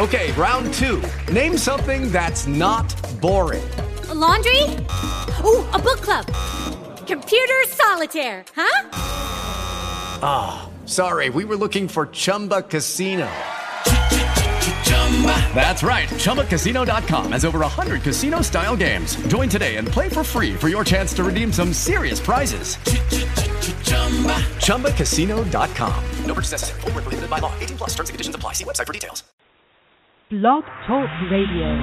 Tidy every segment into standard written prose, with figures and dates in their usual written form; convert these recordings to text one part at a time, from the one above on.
Okay, round two. Name something that's not boring. A laundry? Ooh, a book club. Computer solitaire, huh? Ah, oh, sorry, we were looking for Chumba Casino. That's right, ChumbaCasino.com has over 100 casino-style games. Join today and play for free for your chance to redeem some serious prizes. ChumbaCasino.com. No purchase necessary. Void where prohibited by law. 18 plus. Terms and conditions apply. See website for details. Blog Talk Radio.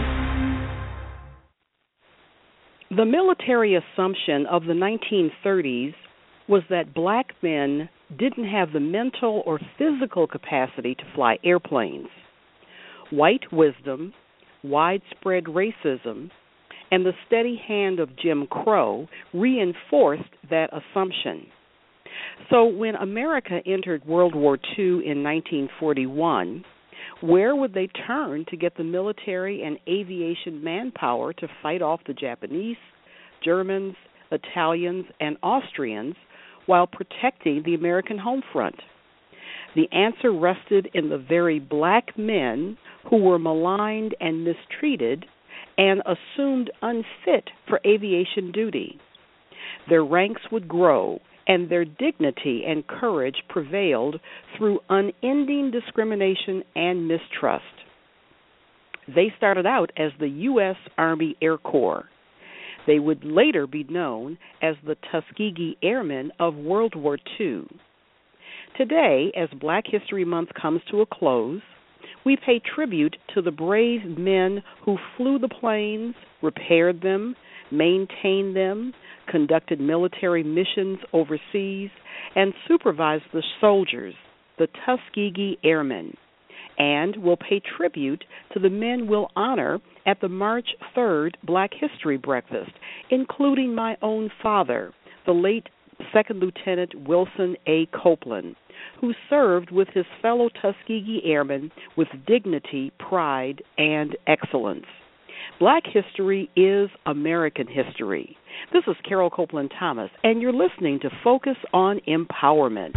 The military assumption of the 1930s was that black men didn't have the mental or physical capacity to fly airplanes. White wisdom, widespread racism, and the steady hand of Jim Crow reinforced that assumption. So when America entered World War II in 1941, where would they turn to get the military and aviation manpower to fight off the Japanese, Germans, Italians, and Austrians while protecting the American home front? The answer rested in the very black men who were maligned and mistreated and assumed unfit for aviation duty. Their ranks would grow, and their dignity and courage prevailed through unending discrimination and mistrust. They started out as the U.S. Army Air Corps. They would later be known as the Tuskegee Airmen of World War II. Today, as Black History Month comes to a close, we pay tribute to the brave men who flew the planes, repaired them, maintained them, conducted military missions overseas, and supervised the soldiers, the Tuskegee Airmen. And we'll pay tribute to the men we'll honor at the March 3rd Black History Breakfast, including my own father, the late Second Lieutenant Wilson A. Copeland, who served with his fellow Tuskegee Airmen with dignity, pride, and excellence. Black history is American history. This is Carol Copeland Thomas, and you're listening to Focus on Empowerment.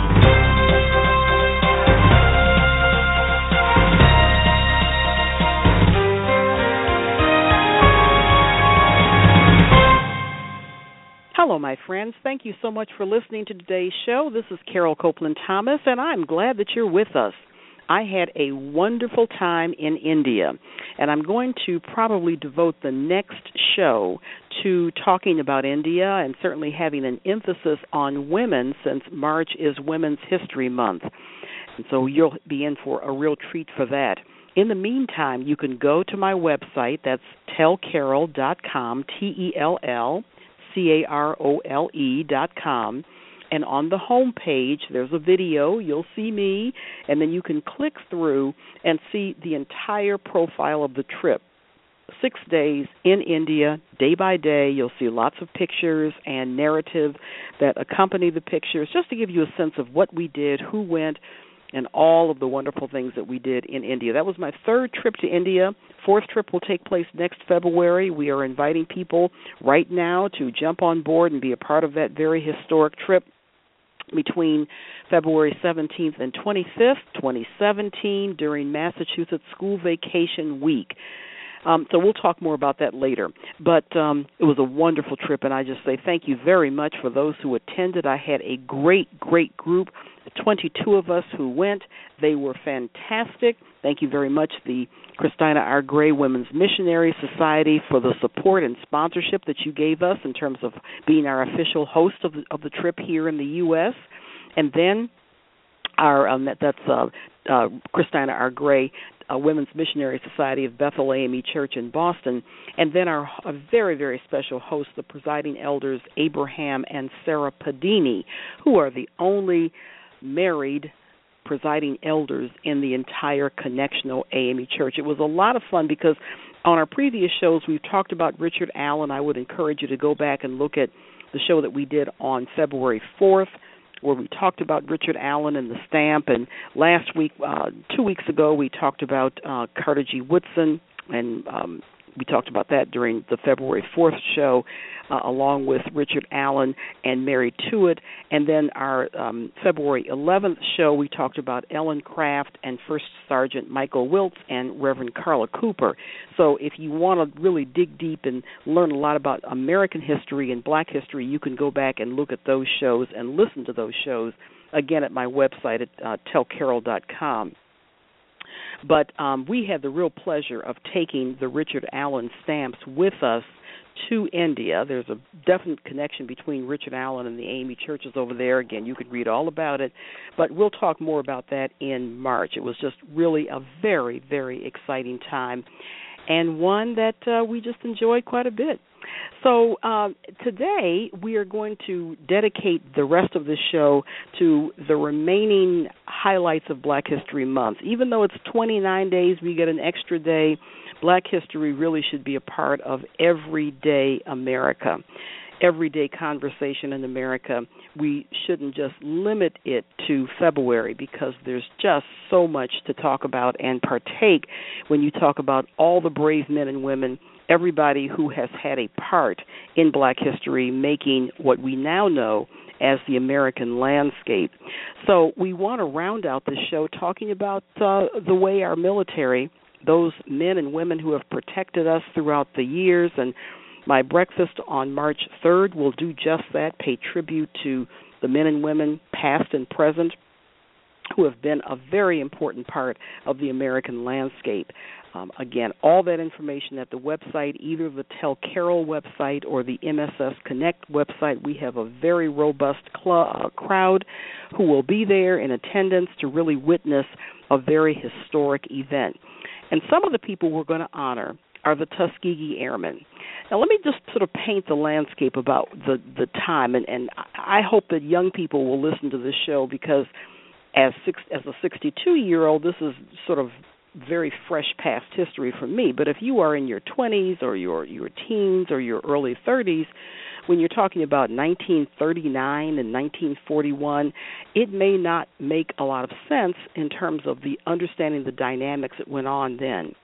Hello, my friends. Thank you so much for listening to today's show. This is Carol Copeland Thomas, and I'm glad that you're with us. I had a wonderful time in India, and I'm going to probably devote the next show to talking about India and certainly having an emphasis on women since March is Women's History Month. And so you'll be in for a real treat for that. In the meantime, you can go to my website. That's tellcarol.com, TELLCAROLE.com. And on the home page, there's a video. You'll see me, and then you can click through and see the entire profile of the trip. 6 days in India, day by day. You'll see lots of pictures and narrative that accompany the pictures, just to give you a sense of what we did, who went, and all of the wonderful things that we did in India. That was my third trip to India. Fourth trip will take place next February. We are inviting people right now to jump on board and be a part of that very historic trip between February 17th and 25th, 2017, during Massachusetts School Vacation Week. So we'll talk more about that later. But it was a wonderful trip, and I just say thank you very much for those who attended. I had a great, great group, 22 of us who went. They were fantastic. Thank you very much, the Christina R. Gray Women's Missionary Society, for the support and sponsorship that you gave us in terms of being our official host of the trip here in the U.S. And then our Christina R. Gray Women's Missionary Society of Bethel AME Church in Boston, and then a very, very special host, the presiding elders Abraham and Sarah Padini, who are the only married presiding elders in the entire Connectional AME Church. It was a lot of fun because on our previous shows we've talked about Richard Allen. I would encourage you to go back and look at the show that we did on February 4th, where we talked about Richard Allen and the stamp. And last week, 2 weeks ago, we talked about Carter G. Woodson and We talked about that during the February 4th show, along with Richard Allen and Mary Tuitt. And then our February 11th show, we talked about Ellen Craft and First Sergeant Michael Wiltz and Reverend Carla Cooper. So if you want to really dig deep and learn a lot about American history and black history, you can go back and look at those shows and listen to those shows, again, at my website at tellcarol.com. But we had the real pleasure of taking the Richard Allen stamps with us to India. There's a definite connection between Richard Allen and the AME churches over there. Again, you could read all about it, but we'll talk more about that in March. It was just really a very, very exciting time, and one that we just enjoyed quite a bit. So today we are going to dedicate the rest of the show to the remaining highlights of Black History Month. Even though it's 29 days, we get an extra day. Black history really should be a part of everyday America, everyday conversation in America. We shouldn't just limit it to February, because there's just so much to talk about and partake when you talk about all the brave men and women, everybody who has had a part in Black history making what we now know as the American landscape. So we want to round out the show talking about the way our military, those men and women who have protected us throughout the years, and my breakfast on March 3rd will do just that, pay tribute to the men and women, past and present, who have been a very important part of the American landscape. Again, all that information at the website, either the Tell Carol website or the MSS Connect website. We have a very robust crowd who will be there in attendance to really witness a very historic event. And some of the people we're going to honor are the Tuskegee Airmen. Now, let me just sort of paint the landscape about the time, and I hope that young people will listen to this show, because as a 62-year-old, this is sort of very fresh past history for me. But if you are in your 20s or your teens or your early 30s, when you're talking about 1939 and 1941, it may not make a lot of sense in terms of the understanding the dynamics that went on then.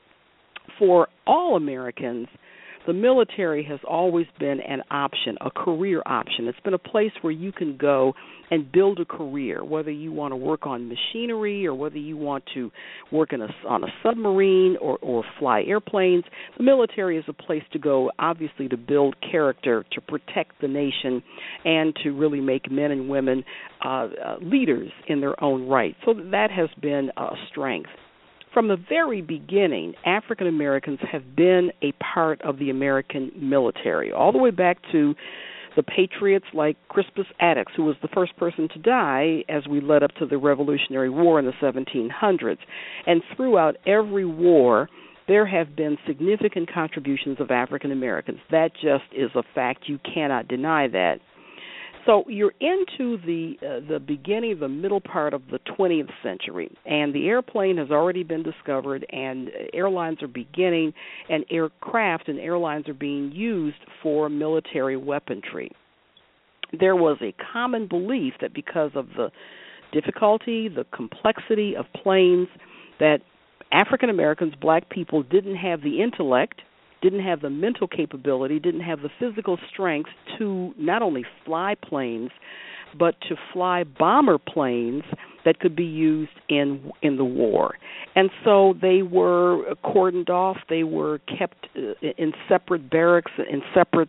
For all Americans, the military has always been an option, a career option. It's been a place where you can go and build a career, whether you want to work on machinery or whether you want to work on a submarine or fly airplanes. The military is a place to go, obviously, to build character, to protect the nation, and to really make men and women leaders in their own right. So that has been a strength. From the very beginning, African Americans have been a part of the American military, all the way back to the patriots like Crispus Attucks, who was the first person to die as we led up to the Revolutionary War in the 1700s. And throughout every war, there have been significant contributions of African Americans. That just is a fact. You cannot deny that. So you're into the beginning, the middle part of the 20th century, and the airplane has already been discovered, and airlines are beginning, and aircraft and airlines are being used for military weaponry. There was a common belief that because of the difficulty, the complexity of planes, that African Americans, black people, didn't have the intellect, didn't have the mental capability, didn't have the physical strength to not only fly planes, but to fly bomber planes that could be used in the war. And so they were cordoned off. They were kept in separate barracks, in separate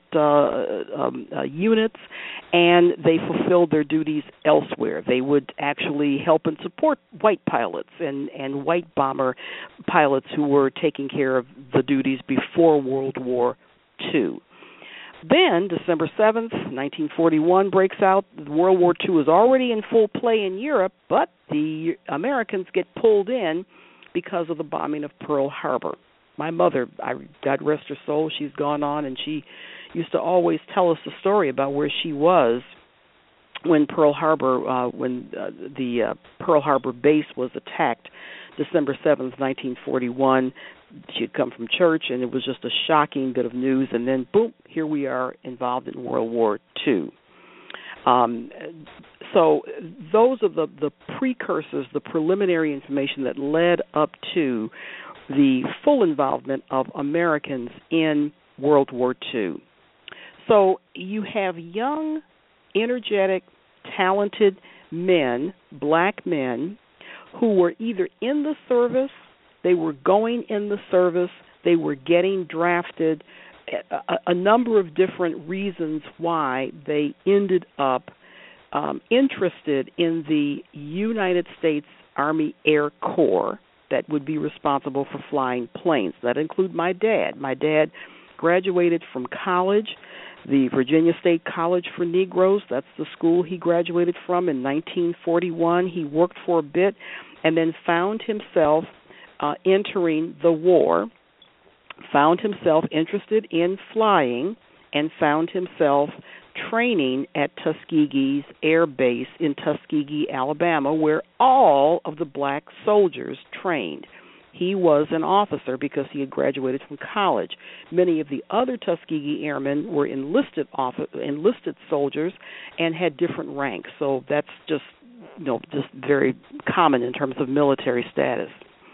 units, and they fulfilled their duties elsewhere. They would actually help and support white pilots and white bomber pilots who were taking care of the duties before World War II. Then, December 7th, 1941 breaks out. World War II is already in full play in Europe, but the Americans get pulled in because of the bombing of Pearl Harbor. My mother, God rest her soul, she's gone on, and she used to always tell us the story about where she was when Pearl Harbor, the Pearl Harbor base was attacked, December 7th, 1941. She had come from church, and it was just a shocking bit of news. And then, boom, here we are involved in World War II. So those are the precursors, the preliminary information that led up to the full involvement of Americans in World War II. So you have young, energetic, talented men, black men, who were either in the service, they were going in the service, they were getting drafted, a number of different reasons why they ended up interested in the United States Army Air Corps that would be responsible for flying planes. That include my dad. My dad graduated from college, the Virginia State College for Negroes. That's the school he graduated from in 1941. He worked for a bit and then found himself entering the war, found himself interested in flying, and found himself training at Tuskegee's Air Base in Tuskegee, Alabama, where all of the black soldiers trained. He was an officer because he had graduated from college. Many of the other Tuskegee Airmen were enlisted soldiers and had different ranks. So that's just very common in terms of military status.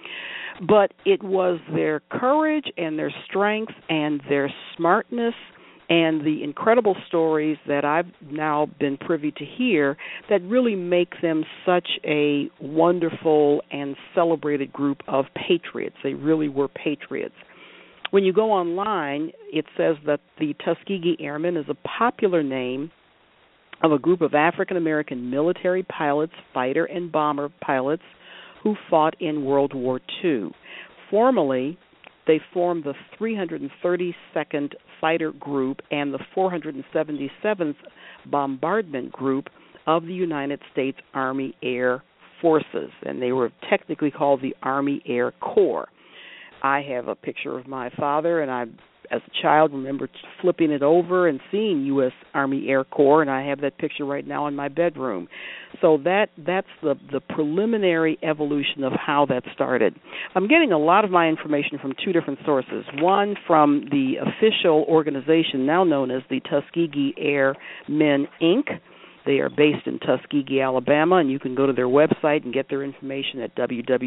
But it was their courage and their strength and their smartness and the incredible stories that I've now been privy to hear that really make them such a wonderful and celebrated group of patriots. They really were patriots. When you go online, it says that the Tuskegee Airmen is a popular name of a group of African-American military pilots, fighter and bomber pilots, who fought in World War II. Formally, they formed the 332nd Fighter Group and the 477th Bombardment Group of the United States Army Air Forces, and they were technically called the Army Air Corps. I have a picture of my father, and I, as a child, remember flipping it over and seeing U.S. Army Air Corps, and I have that picture right now in my bedroom. So that's the preliminary evolution of how that started. I'm getting a lot of my information from two different sources. One from the official organization now known as the Tuskegee Airmen, Inc. They are based in Tuskegee, Alabama, and you can go to their website and get their information at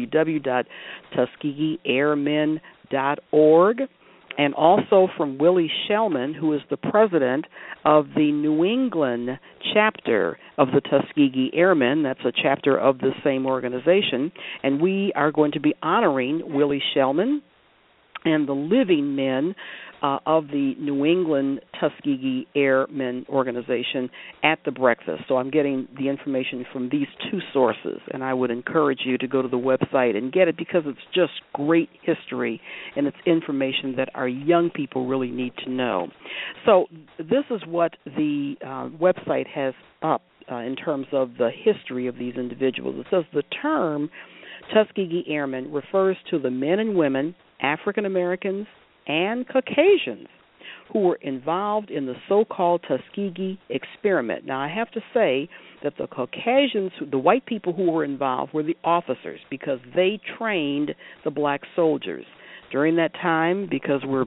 www.tuskegeeairmen.org. And also from Willie Shellman, who is the president of the New England chapter of the Tuskegee Airmen. That's a chapter of the same organization. And we are going to be honoring Willie Shellman and the living men of the New England Tuskegee Airmen organization at the breakfast. So I'm getting the information from these two sources, and I would encourage you to go to the website and get it because it's just great history and it's information that our young people really need to know. So this is what the website has up in terms of the history of these individuals. It says the term Tuskegee Airmen refers to the men and women, African Americans, and Caucasians who were involved in the so-called Tuskegee experiment. Now, I have to say that the Caucasians, the white people who were involved, were the officers because they trained the black soldiers. During that time, because we're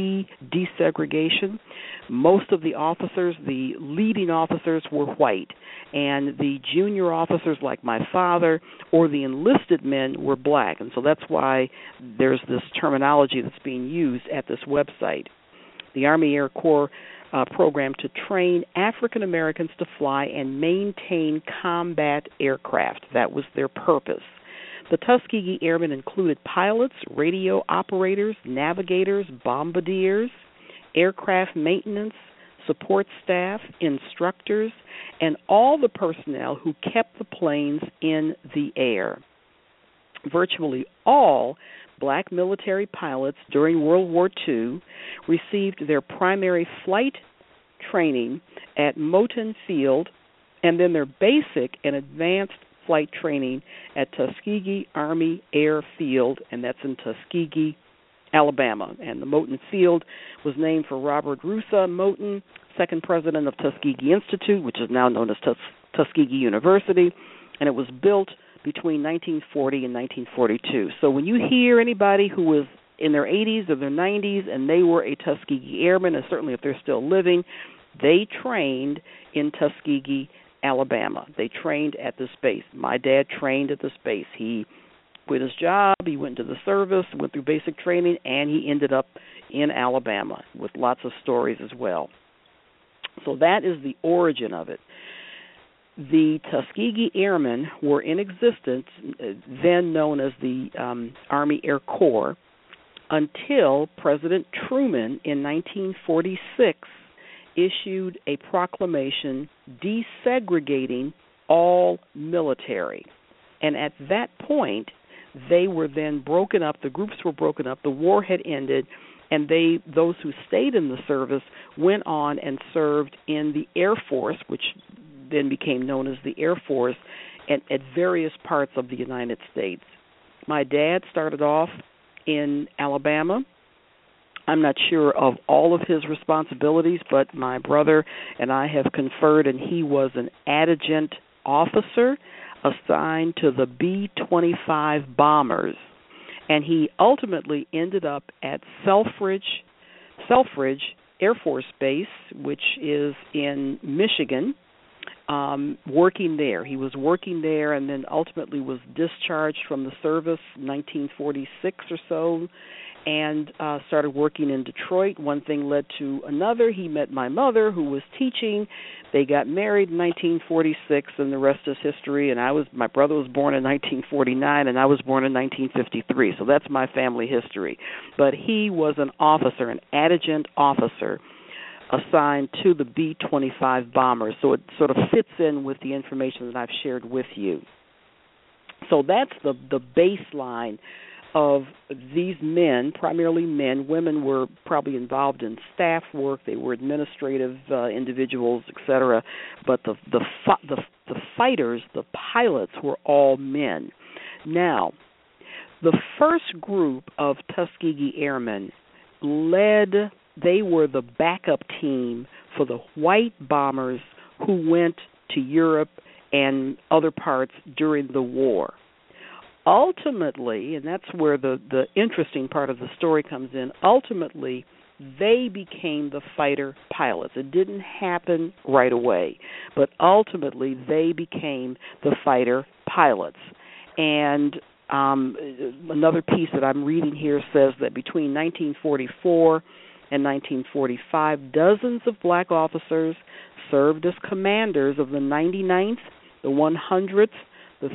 pre-desegregation, most of the officers, the leading officers, were white, and the junior officers, like my father, or the enlisted men, were black. And so that's why there's this terminology that's being used at this website. The Army Air Corps program to train African Americans to fly and maintain combat aircraft. That was their purpose. The Tuskegee Airmen included pilots, radio operators, navigators, bombardiers, aircraft maintenance, support staff, instructors, and all the personnel who kept the planes in the air. Virtually all black military pilots during World War II received their primary flight training at Moton Field and then their basic and advanced flight training at Tuskegee Army Air Field, and that's in Tuskegee, Alabama. And the Moton Field was named for Robert Rusa Moton, second president of Tuskegee Institute, which is now known as Tuskegee University, and it was built between 1940 and 1942. So when you hear anybody who was in their 80s or their 90s and they were a Tuskegee Airman, and certainly if they're still living, they trained in Tuskegee, Alabama. They trained at this base. My dad trained at this base. He quit his job, he went into the service, went through basic training, and he ended up in Alabama with lots of stories as well. So that is the origin of it. The Tuskegee Airmen were in existence, then known as the Army Air Corps, until President Truman in 1946 issued a proclamation desegregating all military. And at that point, they were then broken up, the groups were broken up, the war had ended, and those who stayed in the service went on and served in the Air Force, which then became known as the Air Force, at various parts of the United States. My dad started off in Alabama. I'm not sure of all of his responsibilities, but my brother and I have conferred, and he was an adjutant officer assigned to the B-25 bombers. And he ultimately ended up at Selfridge Air Force Base, which is in Michigan, working there. He was working there and then ultimately was discharged from the service in 1946 or so, and started working in Detroit. One thing led to another. He met my mother, who was teaching. They got married in 1946, and the rest is history. And my brother was born in 1949, and I was born in 1953. So that's my family history. But he was an officer, an adjutant officer, assigned to the B-25 bombers. So it sort of fits in with the information that I've shared with you. So that's the baseline of these men, primarily men. Women were probably involved in staff work. They were administrative individuals, etc. But the fighters, the pilots, were all men. Now, the first group of Tuskegee Airmen they were the backup team for the white bombers who went to Europe and other parts during the war. Ultimately, and that's where the interesting part of the story comes in, ultimately they became the fighter pilots. It didn't happen right away, but ultimately they became the fighter pilots. And another piece that I'm reading here says that between 1944 and 1945, dozens of black officers served as commanders of the 99th, the 100th, the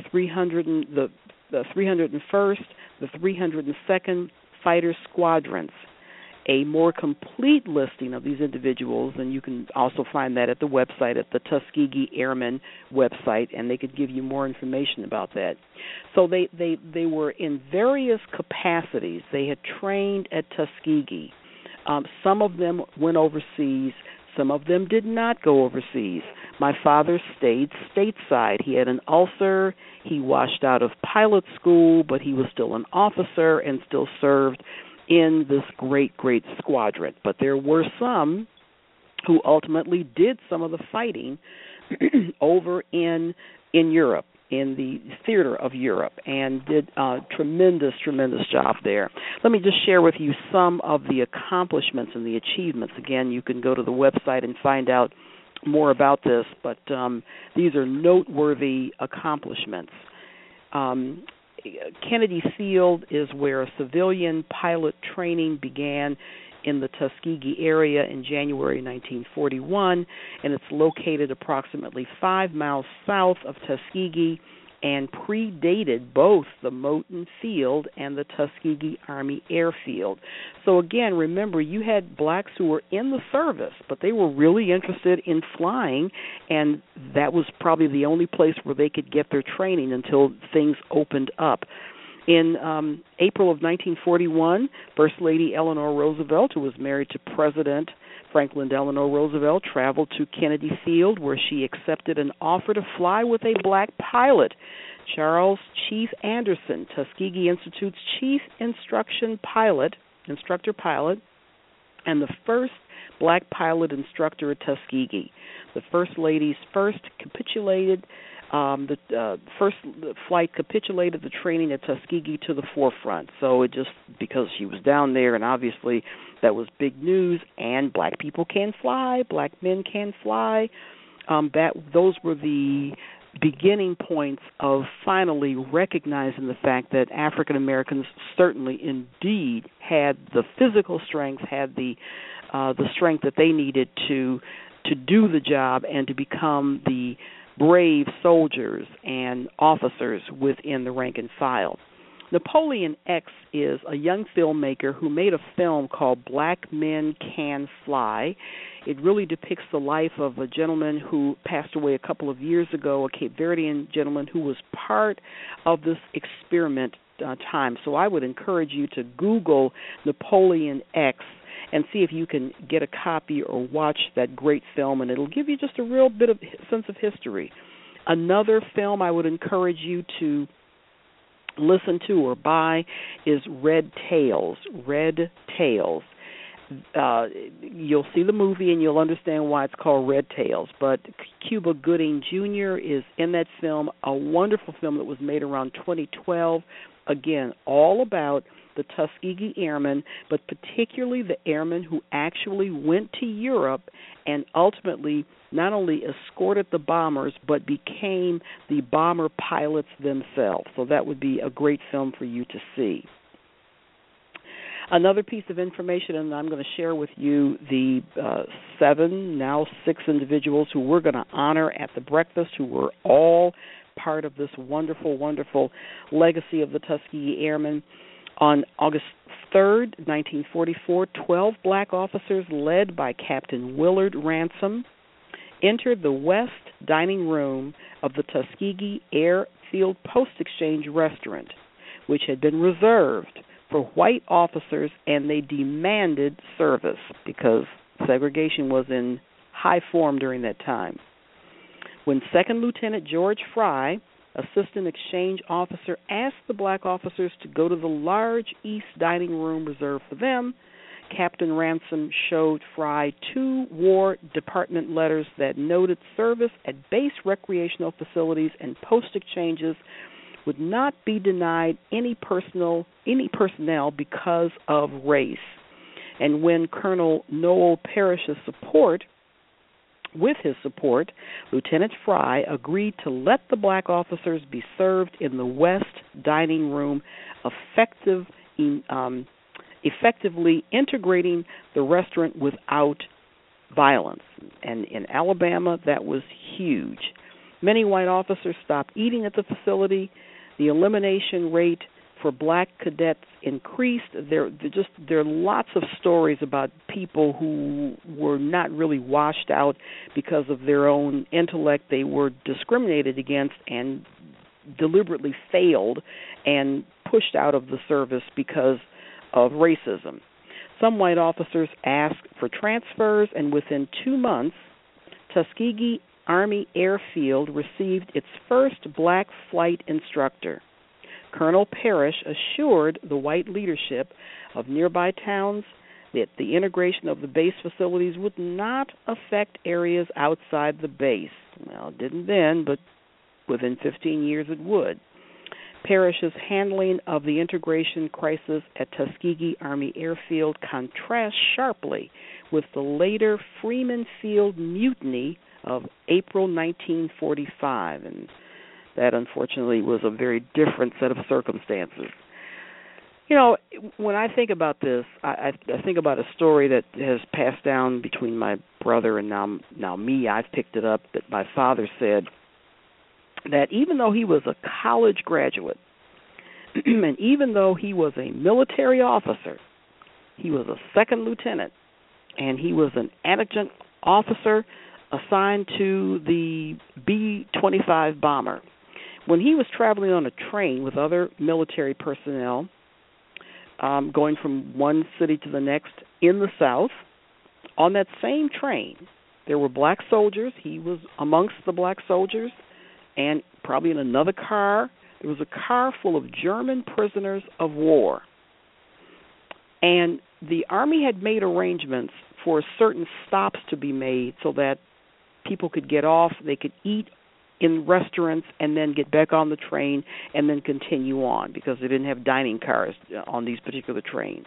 301st, the 302nd Fighter Squadrons. A more complete listing of these individuals, and you can also find that at the website, at the Tuskegee Airmen website, and they could give you more information about that. So they were in various capacities. They had trained at Tuskegee. Some of them went overseas. Some of them did not go overseas. My father stayed stateside. He had an ulcer. He washed out of pilot school, but he was still an officer and still served in this great, great squadron. But there were some who ultimately did some of the fighting over in Europe, in the theater of Europe, and did a tremendous, tremendous job there. Let me just share with you some of the accomplishments and the achievements. Again, you can go to the website and find out more about this, but these are noteworthy accomplishments. Kennedy Field is where civilian pilot training began in the Tuskegee area in January 1941, and it's located approximately 5 miles south of Tuskegee and predated both the Moton Field and the Tuskegee Army Airfield. So again, remember, you had blacks who were in the service, but they were really interested in flying, and that was probably the only place where they could get their training until things opened up. In April of 1941, First Lady Eleanor Roosevelt, who was married to President Franklin Delano Roosevelt, traveled to Kennedy Field, where she accepted an offer to fly with a black pilot, Charles Chief Anderson, Tuskegee Institute's chief instructor pilot, and the first black pilot instructor at Tuskegee. The First Lady's first flight capitulated the training at Tuskegee to the forefront. So it just, because she was down there, and obviously that was big news, and black people can fly, black men can fly. Those were the beginning points of finally recognizing the fact that African Americans certainly indeed had the physical strength, had the strength that they needed to do the job and to become the brave soldiers and officers within the rank and file. Napoleon X is a young filmmaker who made a film called Black Men Can Fly. It really depicts the life of a gentleman who passed away a couple of years ago, a Cape Verdean gentleman who was part of this experiment time. So I would encourage you to Google Napoleon X and see if you can get a copy or watch that great film, and it'll give you just a real bit of sense of history. Another film I would encourage you to listen to or buy is Red Tails. Red Tails. You'll see the movie and you'll understand why it's called Red Tails. But Cuba Gooding Jr. is in that film, a wonderful film that was made around 2012. Again, all about the Tuskegee Airmen, but particularly the airmen who actually went to Europe and ultimately not only escorted the bombers, but became the bomber pilots themselves. So that would be a great film for you to see. Another piece of information, and I'm going to share with you the 7, now 6 individuals who we're going to honor at the breakfast, who were all part of this wonderful, wonderful legacy of the Tuskegee Airmen. On August 3rd, 1944, 12 black officers led by Captain Willard Ransom entered the West dining room of the Tuskegee Airfield Post Exchange restaurant, which had been reserved for white officers, and they demanded service because segregation was in high form during that time. When Second Lieutenant George Fry, assistant exchange officer, asked the black officers to go to the large east dining room reserved for them, Captain Ransom showed Fry 2 War Department letters that noted service at base recreational facilities and post exchanges would not be denied any personnel because of race. And when Colonel Noel Parrish's support, Lieutenant Fry agreed to let the black officers be served in the West dining room, effectively integrating the restaurant without violence. And in Alabama, that was huge. Many white officers stopped eating at the facility. The elimination rate for black cadets increased. There are lots of stories about people who were not really washed out because of their own intellect. They were discriminated against and deliberately failed and pushed out of the service because of racism. Some white officers asked for transfers, and within 2 months, Tuskegee Army Airfield received its first black flight instructor. Colonel Parrish assured the white leadership of nearby towns that the integration of the base facilities would not affect areas outside the base. Well, it didn't then, but within 15 years it would. Parrish's handling of the integration crisis at Tuskegee Army Airfield contrasts sharply with the later Freeman Field Mutiny of April 1945, and that, unfortunately, was a very different set of circumstances. You know, when I think about this, I think about a story that has passed down between my brother and now me. I've picked it up, that my father said that even though he was a college graduate and even though he was a military officer, he was a second lieutenant, and he was an adjutant officer assigned to the B-25 bomber. When he was traveling on a train with other military personnel, going from one city to the next in the South, on that same train, there were black soldiers. He was amongst the black soldiers, and probably in another car, there was a car full of German prisoners of war. And the Army had made arrangements for certain stops to be made so that people could get off, they could eat in restaurants and then get back on the train and then continue on, because they didn't have dining cars on these particular trains.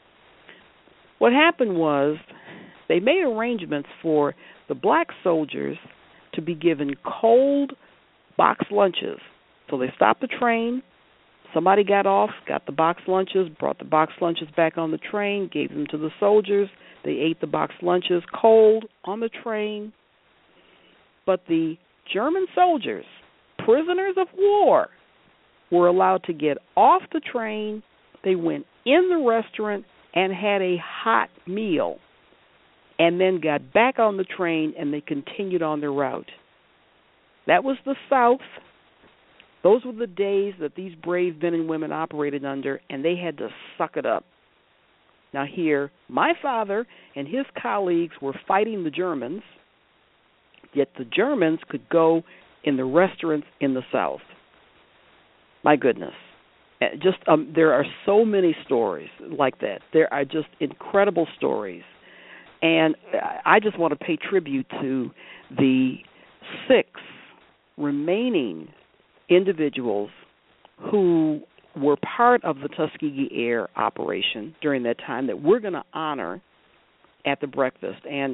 What happened was they made arrangements for the black soldiers to be given cold box lunches. So they stopped the train. Somebody got off, got the box lunches, brought the box lunches back on the train, gave them to the soldiers. They ate the box lunches cold on the train. But the German soldiers, prisoners of war, were allowed to get off the train. They went in the restaurant and had a hot meal, and then got back on the train, and they continued on their route. That was the South. Those were the days that these brave men and women operated under, and they had to suck it up. Now here, my father and his colleagues were fighting the Germans, yet the Germans could go in the restaurants in the South. My goodness. There are so many stories like that. There are just incredible stories. And I just want to pay tribute to the 6 remaining individuals who were part of the Tuskegee Air operation during that time that we're going to honor at the breakfast. And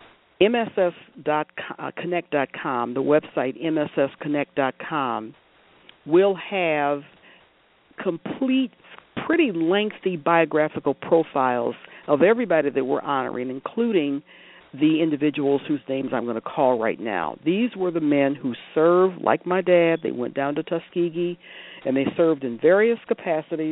MSSconnect.com, the website MSSconnect.com, will have complete, pretty lengthy biographical profiles of everybody that we're honoring, including the individuals whose names I'm going to call right now. These were the men who served, like my dad. They went down to Tuskegee, and they served in various capacities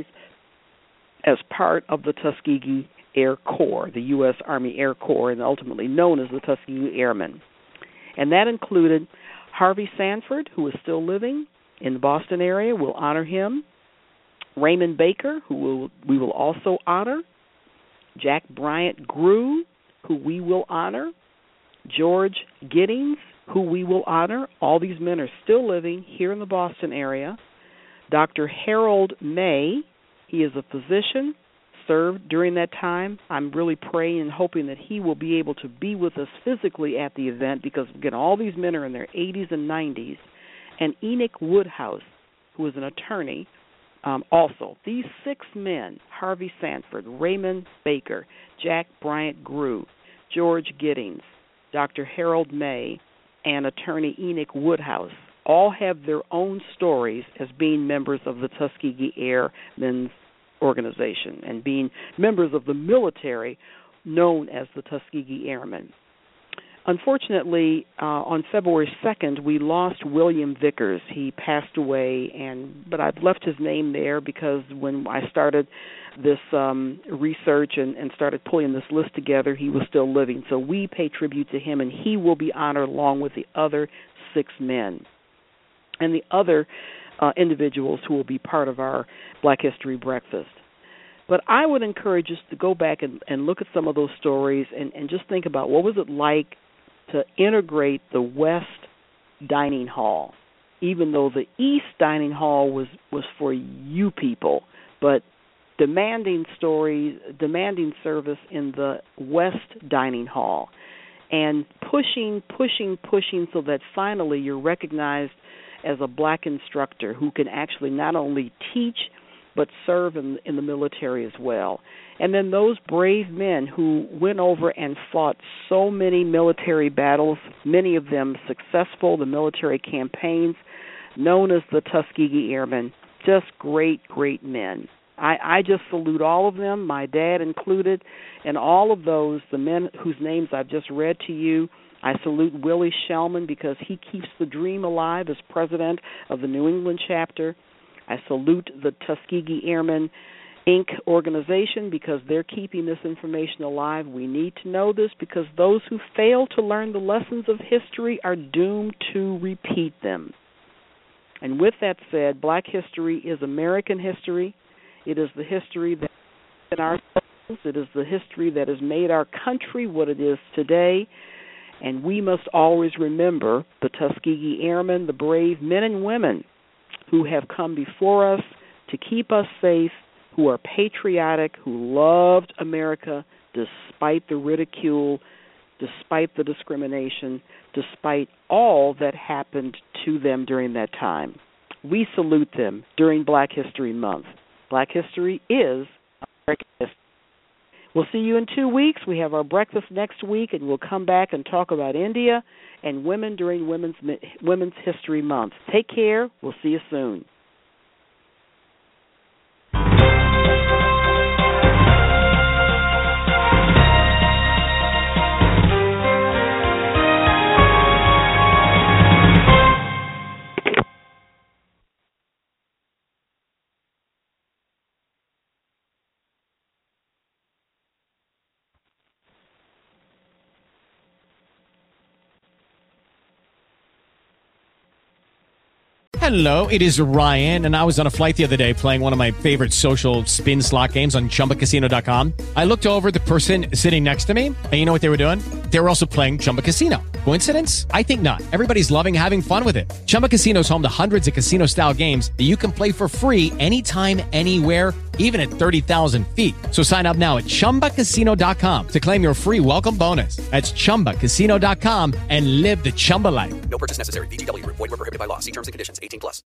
as part of the Tuskegee Air Corps, the U.S. Army Air Corps, and ultimately known as the Tuskegee Airmen. And that included Harvey Sanford, who is still living in the Boston area. We'll honor him. Raymond Baker, who we will also honor. Jack Bryant Grew, who we will honor. George Giddings, who we will honor. All these men are still living here in the Boston area. Dr. Harold May, he is a physician, served during that time. I'm really praying and hoping that he will be able to be with us physically at the event because, again, all these men are in their 80s and 90s. And Enoch Woodhouse, who is an attorney, also. These 6 men, Harvey Sanford, Raymond Baker, Jack Bryant Grew, George Giddings, Dr. Harold May, and attorney Enoch Woodhouse, all have their own stories as being members of the Tuskegee Airmen's organization and being members of the military known as the Tuskegee Airmen. Unfortunately, on February 2nd, we lost William Vickers. He passed away, but I've left his name there because when I started this research and started pulling this list together, he was still living. So we pay tribute to him, and he will be honored along with the other 6 men and the other individuals who will be part of our Black History Breakfast. But I would encourage us to go back and look at some of those stories and just think about what was it like to integrate the West Dining Hall, even though the East Dining Hall was for you people, but demanding service in the West Dining Hall and pushing so that finally you're recognized as a black instructor who can actually not only teach but serve in the military as well. And then those brave men who went over and fought so many military battles, many of them successful, the military campaigns, known as the Tuskegee Airmen, just great, great men. I just salute all of them, my dad included, and all of those, the men whose names I've just read to you. I salute Willie Shellman because he keeps the dream alive as president of the New England chapter. I salute the Tuskegee Airmen Inc. organization because they're keeping this information alive. We need to know this because those who fail to learn the lessons of history are doomed to repeat them. And with that said, Black history is American history. It is the history that is in our souls. It is the history that has made our country what it is today. And we must always remember the Tuskegee Airmen, the brave men and women who have come before us to keep us safe, who are patriotic, who loved America despite the ridicule, despite the discrimination, despite all that happened to them during that time. We salute them during Black History Month. Black history is American history. We'll see you in 2 weeks. We have our breakfast next week, and we'll come back and talk about India and women during Women's History Month. Take care. We'll see you soon. Hello, it is Ryan, and I was on a flight the other day playing one of my favorite social spin slot games on ChumbaCasino.com. I looked over at the person sitting next to me, and you know what they were doing? They were also playing Chumba Casino. Coincidence? I think not. Everybody's loving having fun with it. Chumba Casino is home to hundreds of casino-style games that you can play for free anytime, anywhere, even at 30,000 feet. So sign up now at ChumbaCasino.com to claim your free welcome bonus. That's ChumbaCasino.com and live the Chumba life. No purchase necessary. VGW. Void where prohibited by law. See terms and conditions. 18+.